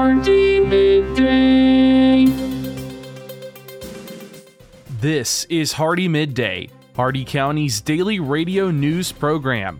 Hardy Midday. This is Hardy Midday, Hardy County's daily radio news program.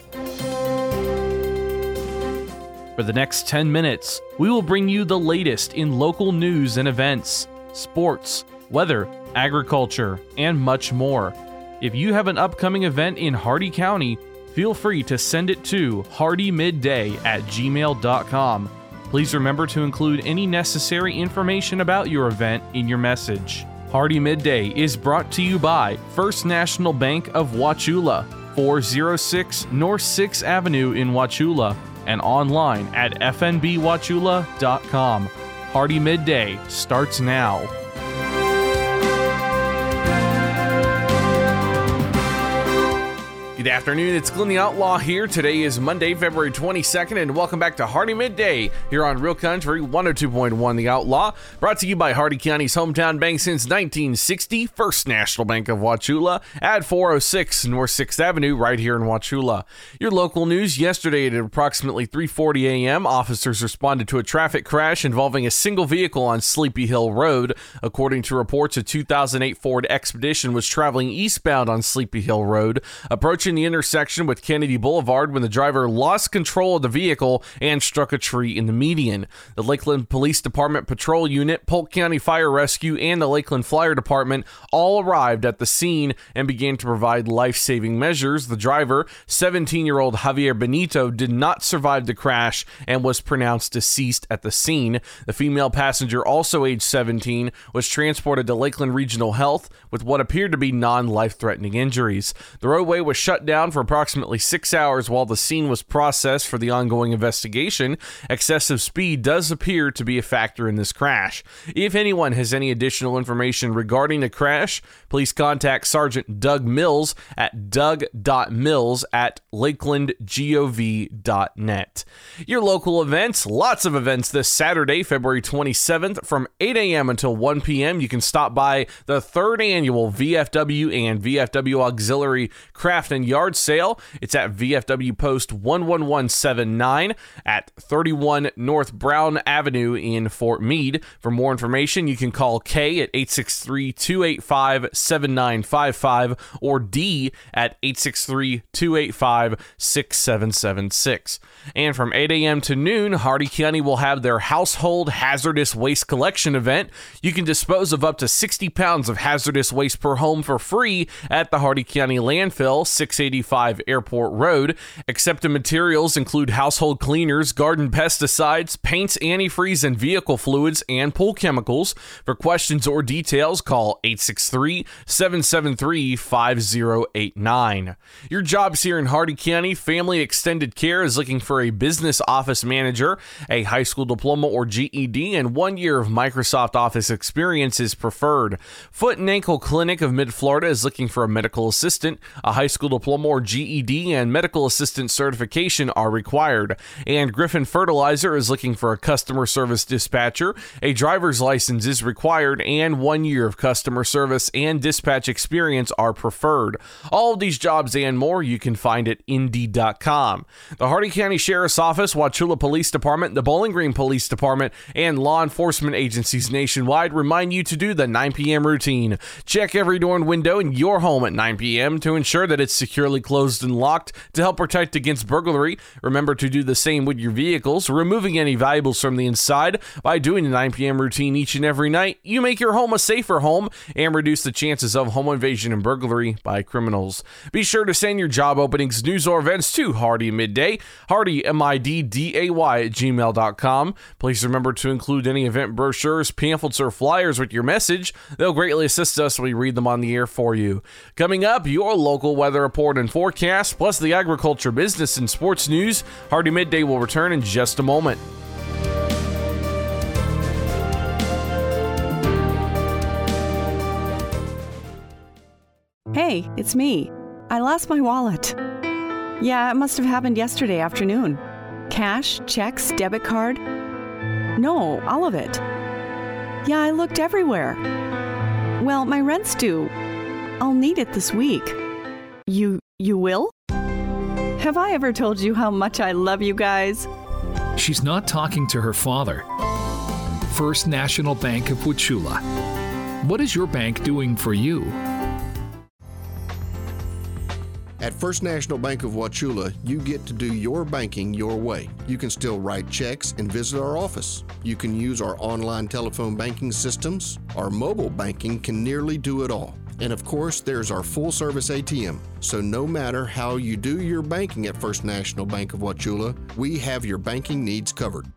For the next 10 minutes, we will bring you the latest in local news and events, sports, weather, agriculture, and much more. If you have an upcoming event in Hardy County, feel free to send it to hardymidday@gmail.com. Please remember to include any necessary information about your event in your message. Hardy Midday is brought to you by First National Bank of Wauchula, 406 North 6th Avenue in Wauchula, and online at fnbwauchula.com. Hardy Midday starts now. Good afternoon, it's Glenn the Outlaw here. Today is Monday, February 22nd, and welcome back to Hardy Midday here on Real Country 102.1 The Outlaw. Brought to you by Hardy County's hometown bank since 1960, First National Bank of Wauchula at 406 North 6th Avenue right here in Wauchula. Your local news yesterday at approximately 3:40 a.m., officers responded to a traffic crash involving a single vehicle on Sleepy Hill Road. According to reports, a 2008 Ford Expedition was traveling eastbound on Sleepy Hill Road, approaching the intersection with Kennedy Boulevard when the driver lost control of the vehicle and struck a tree in the median. The Lakeland Police Department Patrol Unit, Polk County Fire Rescue, and the Lakeland Fire Department all arrived at the scene and began to provide life-saving measures. The driver, 17-year-old Javier Benito, did not survive the crash and was pronounced deceased at the scene. The female passenger, also age 17, was transported to Lakeland Regional Health with what appeared to be non-life-threatening injuries. The roadway was shut down for approximately 6 hours while the scene was processed for the ongoing investigation. Excessive speed does appear to be a factor in this crash. If anyone has any additional information regarding the crash, please contact Sergeant Doug Mills at doug.mills@lakelandgov.net. Your local events, lots of events this Saturday, February 27th from 8 a.m. until 1 p.m. You can stop by the 3rd annual VFW and VFW Auxiliary Craft and Yard Sale. It's at VFW Post 11179 at 31 North Brown Avenue in Fort Meade. For more information, you can call K at 863-285-7955 or D at 863-285-6776. And from 8 a.m. to noon, Hardy County will have their Household Hazardous Waste Collection event. You can dispose of up to 60 pounds of hazardous waste per home for free at the Hardy County Landfill, 685 Airport Road. Accepted materials include household cleaners, garden pesticides, paints, antifreeze, and vehicle fluids, and pool chemicals. For questions or details, call 863-773-5089. Your jobs here in Hardy County, Family Extended Care is looking for a business office manager. A high school diploma or GED and 1 year of Microsoft Office experience is preferred. Foot and Ankle Clinic of Mid-Florida is looking for a medical assistant. A high school diploma or GED and medical assistant certification are required. And Griffin Fertilizer is looking for a customer service dispatcher. A driver's license is required and 1 year of customer service and dispatch experience are preferred. All of these jobs and more you can find at Indeed.com. The Hardy County Sheriff's Office, Wauchula Police Department, the Bowling Green Police Department, and law enforcement agencies nationwide remind you to do the 9 p.m. routine. Check every door and window in your home at 9 p.m. to ensure that it's securely closed and locked to help protect against burglary. Remember to do the same with your vehicles, removing any valuables from the inside. By doing the 9 p.m. routine each and every night, you make your home a safer home and reduce the chances of home invasion and burglary by criminals. Be sure to send your job openings, news, or events to Hardy Midday, Hardy, MIDDAY @gmail.com. Please remember to include any event brochures, pamphlets, or flyers with your message. They'll greatly assist us when we read them on the air for you. Coming up, your local weather report and forecast, plus the agriculture, business, and sports news. Hardy Midday will return in just a moment. Hey, it's me. I lost my wallet. Yeah, it must have happened yesterday afternoon. Cash, checks, debit card. No, all of it. Yeah, I looked everywhere. Well, my rent's due. I'll need it this week. You will? Have I ever told you how much I love you guys? She's not talking to her father. First National Bank of Wauchula. What is your bank doing for you? At First National Bank of Wauchula, you get to do your banking your way. You can still write checks and visit our office. You can use our online telephone banking systems. Our mobile banking can nearly do it all. And of course, there's our full-service ATM. So no matter how you do your banking at First National Bank of Wauchula, we have your banking needs covered.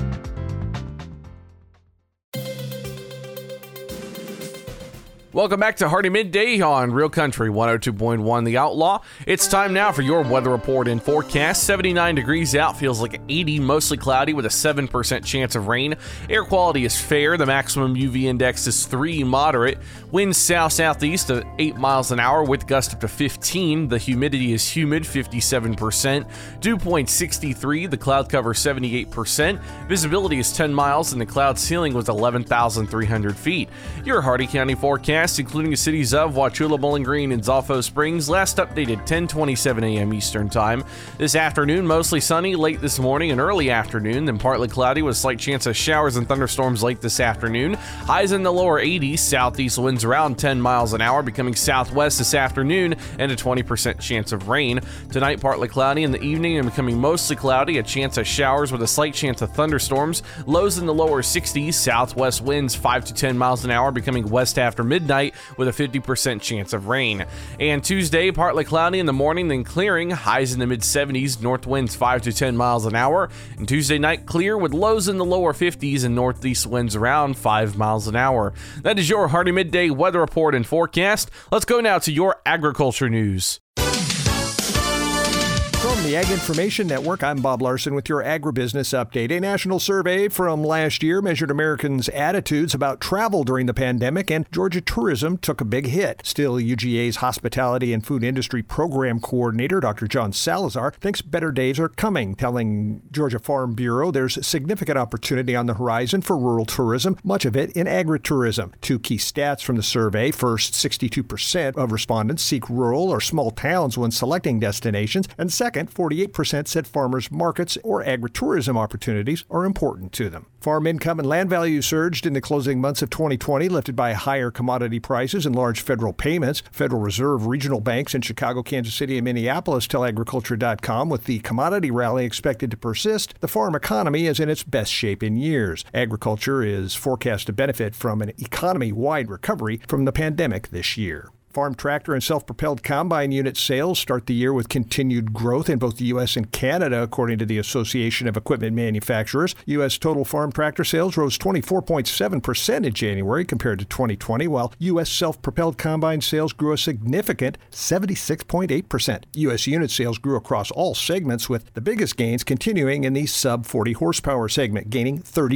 Welcome back to Hardy Midday on Real Country 102.1 The Outlaw. It's time now for your weather report and forecast. 79 degrees out, feels like 80, mostly cloudy with a 7% chance of rain. Air quality is fair. The maximum UV index is 3, moderate. Winds south-southeast at 8 miles an hour with gusts up to 15. The humidity is humid, 57%. Dew point 63, the cloud cover 78%. Visibility is 10 miles and the cloud ceiling was 11,300 feet. Your Hardy County forecast, including the cities of Wauchula, Bowling Green, and Zolfo Springs, last updated 10:27 a.m. Eastern Time. This afternoon, mostly sunny late this morning and early afternoon, then partly cloudy with a slight chance of showers and thunderstorms late this afternoon. Highs in the lower 80s, southeast winds around 10 miles an hour, becoming southwest this afternoon, and a 20% chance of rain. Tonight, partly cloudy in the evening and becoming mostly cloudy, a chance of showers with a slight chance of thunderstorms. Lows in the lower 60s, southwest winds 5 to 10 miles an hour, becoming west after midnight with a 50% chance of rain. And Tuesday, partly cloudy in the morning, then clearing, highs in the mid-70s, north winds 5 to 10 miles an hour. And Tuesday night, clear with lows in the lower 50s and northeast winds around 5 miles an hour. That is your Hardy Midday weather report and forecast. Let's go now to your agriculture news. From the Ag Information Network, I'm Bob Larson with your agribusiness update. A national survey from last year measured Americans' attitudes about travel during the pandemic, and Georgia tourism took a big hit. Still, UGA's Hospitality and Food Industry Program Coordinator, Dr. John Salazar, thinks better days are coming, telling Georgia Farm Bureau there's significant opportunity on the horizon for rural tourism, much of it in agritourism. Two key stats from the survey. First, 62% of respondents seek rural or small towns when selecting destinations, and second, 48% said farmers markets or agritourism opportunities are important to them. Farm income and land values surged in the closing months of 2020, lifted by higher commodity prices and large federal payments. Federal Reserve regional banks in Chicago, Kansas City, and Minneapolis tell agriculture.com with the commodity rally expected to persist, the farm economy is in its best shape in years. Agriculture is forecast to benefit from an economy-wide recovery from the pandemic this year. Farm tractor and self-propelled combine unit sales start the year with continued growth in both the U.S. and Canada, according to the Association of Equipment Manufacturers. U.S. total farm tractor sales rose 24.7% in January compared to 2020, while U.S. self-propelled combine sales grew a significant 76.8%. U.S. unit sales grew across all segments, with the biggest gains continuing in the sub-40 horsepower segment, gaining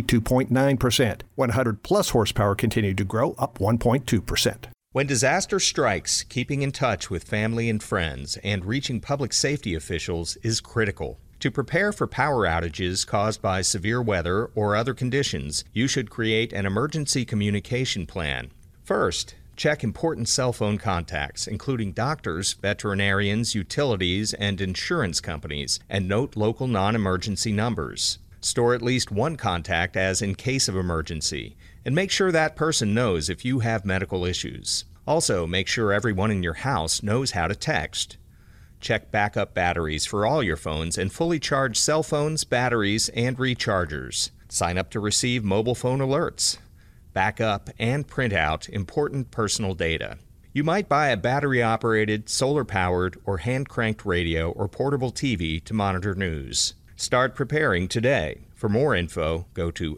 32.9%. 100-plus horsepower continued to grow, up 1.2%. When disaster strikes, keeping in touch with family and friends and reaching public safety officials is critical. To prepare for power outages caused by severe weather or other conditions, you should create an emergency communication plan. First, check important cell phone contacts, including doctors, veterinarians, utilities, and insurance companies, and note local non-emergency numbers. Store at least one contact as in case of emergency, and make sure that person knows if you have medical issues. Also, make sure everyone in your house knows how to text. Check backup batteries for all your phones and fully charge cell phones, batteries, and rechargers. Sign up to receive mobile phone alerts. Back up and print out important personal data. You might buy a battery-operated, solar-powered, or hand-cranked radio or portable TV to monitor news. Start preparing today. For more info, go to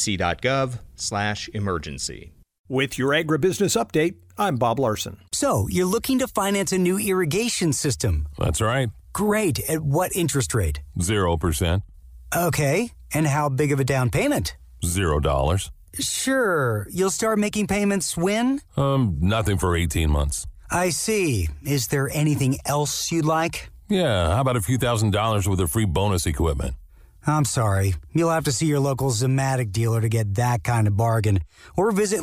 fcc.gov/emergency. With your agribusiness update, I'm Bob Larson. So, you're looking to finance a new irrigation system? That's right. Great. At what interest rate? 0%. Okay. And how big of a down payment? $0. Sure. You'll start making payments when? Nothing for 18 months. I see. Is there anything else you'd like? Yeah, how about a few $1,000s with a free bonus equipment? I'm sorry. You'll have to see your local Zematic dealer to get that kind of bargain. Or visit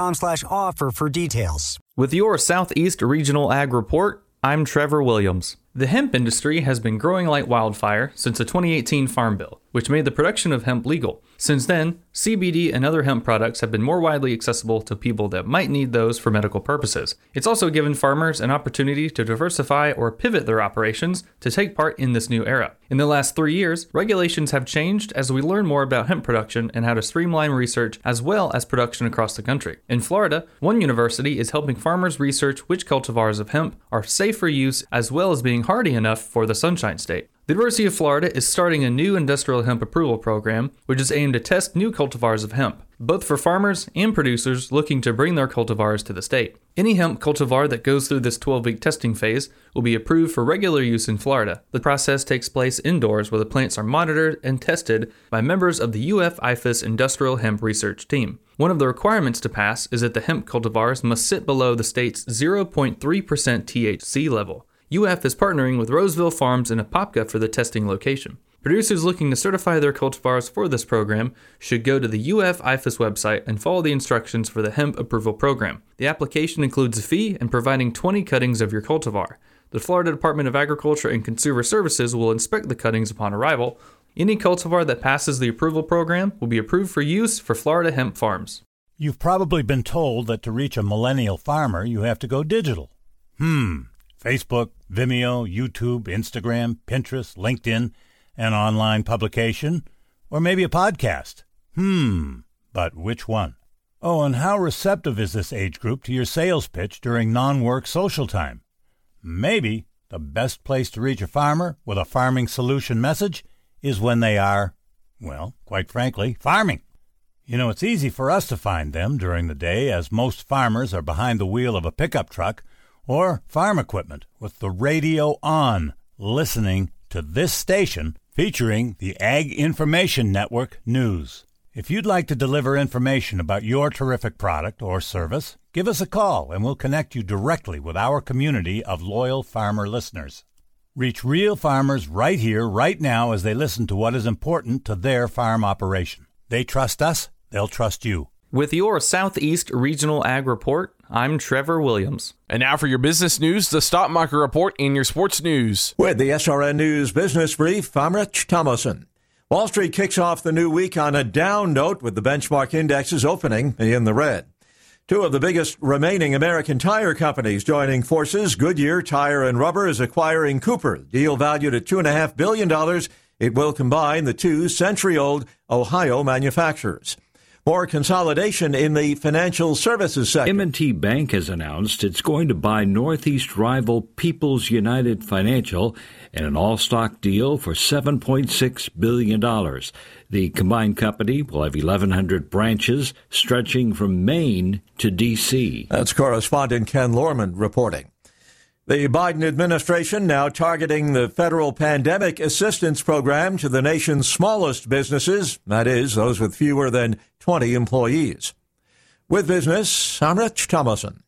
lindsay.com/offer for details. With your Southeast Regional Ag Report, I'm Trevor Williams. The hemp industry has been growing like wildfire since the 2018 Farm Bill, which made the production of hemp legal. Since then, CBD and other hemp products have been more widely accessible to people that might need those for medical purposes. It's also given farmers an opportunity to diversify or pivot their operations to take part in this new era. In the last 3 years, regulations have changed as we learn more about hemp production and how to streamline research as well as production across the country. In Florida, one university is helping farmers research which cultivars of hemp are safe for use as well as being hardy enough for the Sunshine State. The University of Florida is starting a new industrial hemp approval program, which is aimed to test new cultivars of hemp, both for farmers and producers looking to bring their cultivars to the state. Any hemp cultivar that goes through this 12-week testing phase will be approved for regular use in Florida. The process takes place indoors where the plants are monitored and tested by members of the UF-IFAS Industrial Hemp Research Team. One of the requirements to pass is that the hemp cultivars must sit below the state's 0.3% THC level. UF is partnering with Roseville Farms and Apopka for the testing location. Producers looking to certify their cultivars for this program should go to the UF-IFAS website and follow the instructions for the hemp approval program. The application includes a fee and providing 20 cuttings of your cultivar. The Florida Department of Agriculture and Consumer Services will inspect the cuttings upon arrival. Any cultivar that passes the approval program will be approved for use for Florida hemp farms. You've probably been told that to reach a millennial farmer, you have to go digital. Facebook, Vimeo, YouTube, Instagram, Pinterest, LinkedIn, an online publication, or maybe a podcast. But which one? Oh, and how receptive is this age group to your sales pitch during non-work social time? Maybe the best place to reach a farmer with a farming solution message is when they are, well, quite frankly, farming. You know, it's easy for us to find them during the day as most farmers are behind the wheel of a pickup truck or farm equipment with the radio on, listening to this station featuring the Ag Information Network News. If you'd like to deliver information about your terrific product or service, give us a call and we'll connect you directly with our community of loyal farmer listeners. Reach real farmers right here, right now, as they listen to what is important to their farm operation. They trust us, they'll trust you. With your Southeast Regional Ag Report, I'm Trevor Williams. And now for your business news, the stock market report, and your sports news. With the SRN News Business Brief, I'm Rich Thomason. Wall Street kicks off the new week on a down note with the benchmark indexes opening in the red. Two of the biggest remaining American tire companies joining forces. Goodyear Tire and Rubber is acquiring Cooper. Deal valued at $2.5 billion. It will combine the two century-old Ohio manufacturers. More consolidation in the financial services sector. M&T Bank has announced it's going to buy Northeast rival People's United Financial in an all-stock deal for $7.6 billion. The combined company will have 1,100 branches stretching from Maine to D.C. That's correspondent Ken Lorman reporting. The Biden administration now targeting the federal pandemic assistance program to the nation's smallest businesses, that is, those with fewer than 20 employees. With business, I'm Rich Thomason.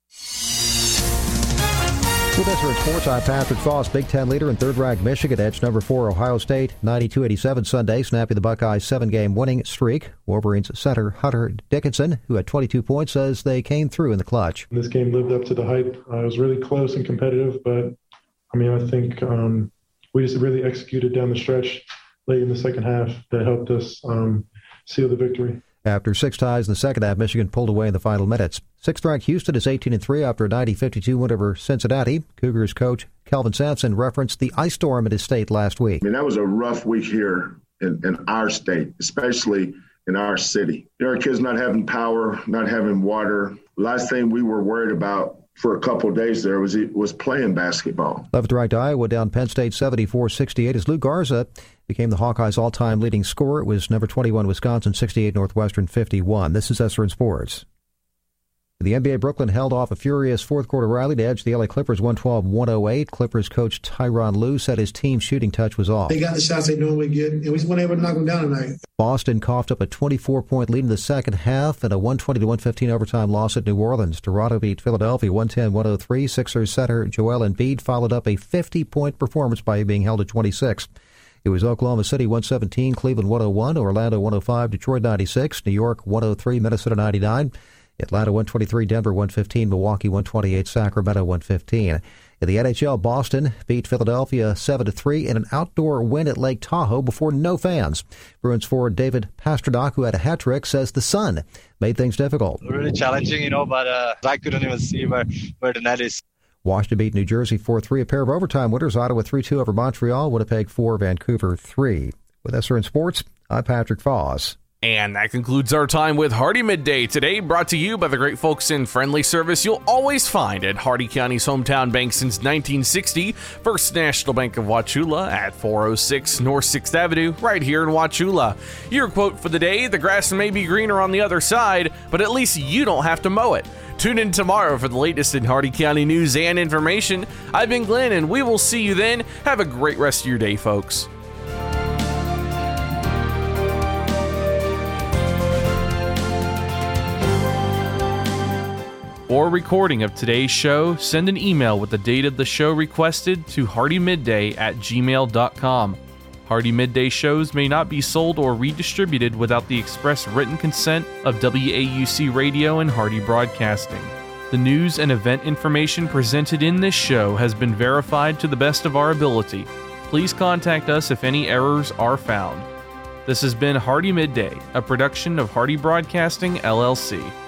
With SRN Sports, I'm Patrick Foss. Big Ten leader in third-ranked Michigan edged number 4 Ohio State 92-87 Sunday, snapping the Buckeyes' 7-game winning streak. Wolverines center Hunter Dickinson, who had 22 points, says they came through in the clutch. This game lived up to the hype. It was really close and competitive, but I think we just really executed down the stretch late in the second half that helped us seal the victory. After 6 ties in the second half, Michigan pulled away in the final minutes. 6th-ranked Houston is 18-3 after a 90-52 win over Cincinnati. Cougars coach Kelvin Sampson referenced the ice storm at his state last week. That was a rough week here in our state, especially in our city. Our kids not having power, not having water. Last thing we were worried about for a couple of days there was playing basketball. 11th-ranked Iowa down Penn State 74-68 as Lou Garza became the Hawkeyes' all-time leading scorer. It was number 21 Wisconsin, 68 Northwestern, 51. This is SRN Sports. The NBA, Brooklyn held off a furious fourth-quarter rally to edge the LA Clippers 112-108. Clippers coach Tyronn Lue said his team's shooting touch was off. They got the shots they normally get, and we just weren't able to knock them down tonight. Boston coughed up a 24-point lead in the second half and a 120-115 overtime loss at New Orleans. Toronto beat Philadelphia 110-103. Sixers center Joel Embiid followed up a 50-point performance by being held at 26. It was Oklahoma City 117, Cleveland 101, Orlando 105, Detroit 96, New York 103, Minnesota 99. Atlanta 123, Denver 115, Milwaukee 128, Sacramento 115. In the NHL, Boston beat Philadelphia 7-3 in an outdoor win at Lake Tahoe before no fans. Bruins forward David Pastrnak, who had a hat trick, says the sun made things difficult. Really challenging, but I couldn't even see where the net is. Washington beat New Jersey 4-3, a pair of overtime winners. Ottawa 3-2 over Montreal, Winnipeg 4, Vancouver 3. With SRN Sports, I'm Patrick Foss. And that concludes our time with Hardee Midday today, brought to you by the great folks in friendly service you'll always find at Hardee County's hometown bank since 1960, First National Bank of Wauchula at 406 North 6th Avenue, right here in Wauchula. Your quote for the day: the grass may be greener on the other side, but at least you don't have to mow it. Tune in tomorrow for the latest in Hardee County news and information. I've been Glenn, and we will see you then. Have a great rest of your day, folks. For a recording of today's show, send an email with the date of the show requested to hardeemidday@gmail.com. Hardee Midday shows may not be sold or redistributed without the express written consent of WAUC Radio and Hardee Broadcasting. The news and event information presented in this show has been verified to the best of our ability. Please contact us if any errors are found. This has been Hardee Midday, a production of Hardee Broadcasting, LLC.